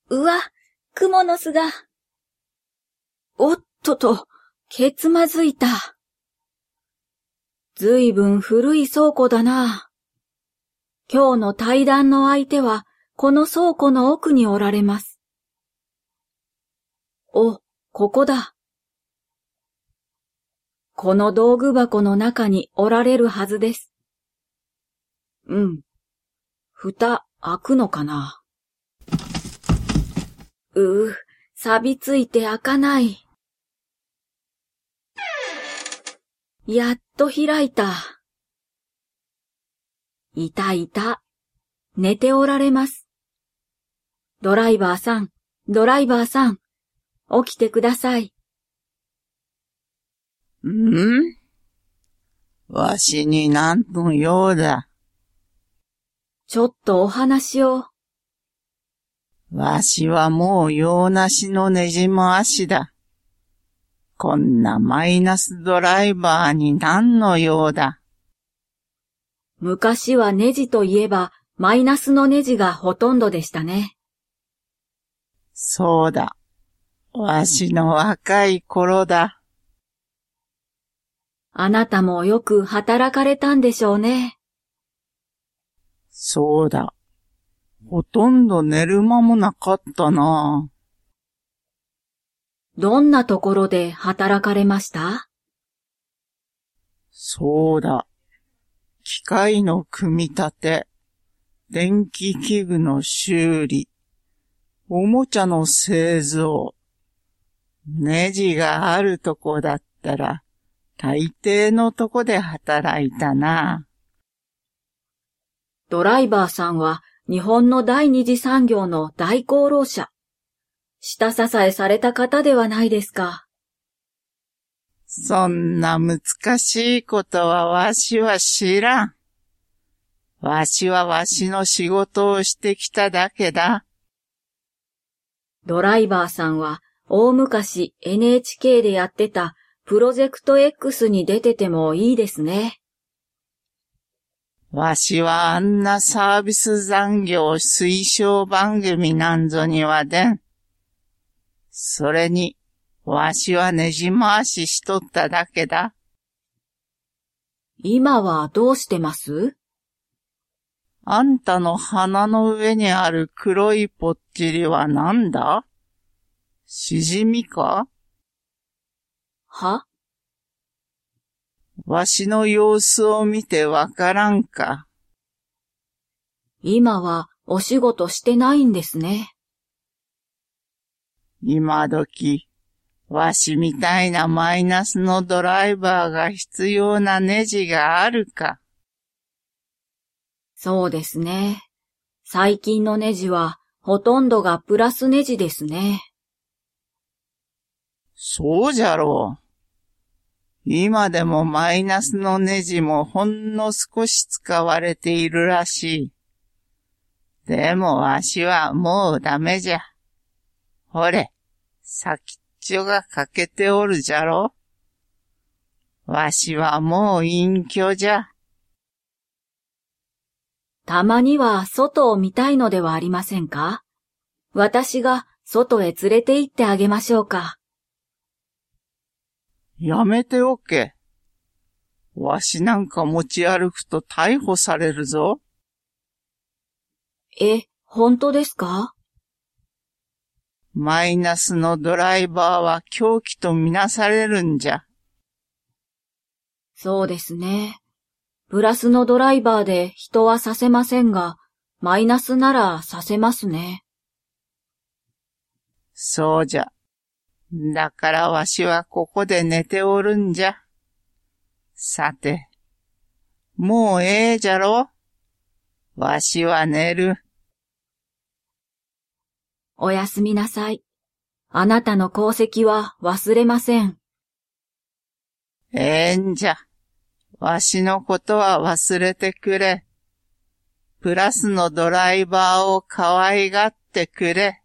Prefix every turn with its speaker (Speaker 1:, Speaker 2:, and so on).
Speaker 1: うわ、クモの巣が。おっとと、けつまずいた。ずいぶん古い倉庫だな。今日の対談の相手は、この倉庫の奥におられます。お、ここだ。この道具箱の中におられるはずです。蓋開くのかな。錆びついて開かない。やっと開いた。いたいた。寝ておられます。ドライバーさん、起きてください。
Speaker 2: わしに何の用だ。
Speaker 1: ちょっとお話を。
Speaker 2: わしはもう用なしのねじ回しだ。こんなマイナスドライバーに何の用だ。
Speaker 1: 昔はネジといえばマイナスのネジがほとんどでしたね。
Speaker 2: そうだ。わしの若い頃だ。
Speaker 1: あなたもよく働かれたんでしょうね。
Speaker 2: そうだ。ほとんど寝る間もなかったな。
Speaker 1: どんなところで働かれました？
Speaker 2: そうだ。機械の組み立て、電気器具の修理、おもちゃの製造、ネジがあるとこだったら、大抵のとこで働いたな。
Speaker 1: ドライバーさんは日本の第二次産業の大功労者。下支えされた方ではないですか。
Speaker 2: そんな難しいことはわしは知らん。わしはわしの仕事をしてきただけだ。
Speaker 1: ドライバーさんは大昔 NHK でやってたプロジェクト X に出ててもいいですね。
Speaker 2: わしはあんなサービス残業推奨番組なんぞには出ん。それに、わしはねじ回ししとっただけだ。
Speaker 1: 今はどうしてます？
Speaker 2: あんたの鼻の上にある黒いぽっちりはなんだ？しじみか？
Speaker 1: は？
Speaker 2: わしの様子を見てわからんか？
Speaker 1: 今はお仕事してないんですね。
Speaker 2: 今時、わしみたいなマイナスのドライバーが必要なネジがあるか？
Speaker 1: そうですね。最近のネジはほとんどがプラスネジですね。
Speaker 2: そうじゃろう。今でもマイナスのネジもほんの少し使われているらしい。でもわしはもうダメじゃ。ほれ、先っちょが欠けておるじゃろ。わしはもう隠居じゃ。
Speaker 1: たまには外を見たいのではありませんか？私が外へ連れて行ってあげましょうか。
Speaker 2: やめておけ。わしなんか持ち歩くと逮捕されるぞ。
Speaker 1: 本当ですか？
Speaker 2: マイナスのドライバーは凶器とみなされるんじゃ。
Speaker 1: そうですね。プラスのドライバーで人はさせませんが、マイナスならさせますね。
Speaker 2: そうじゃ。だからわしはここで寝ておるんじゃ。さて、もうええじゃろ？わしは寝る。
Speaker 1: おやすみなさい。あなたの功績は忘れません。
Speaker 2: ええんじゃ。わしのことは忘れてくれ。プラスのドライバーを可愛がってくれ。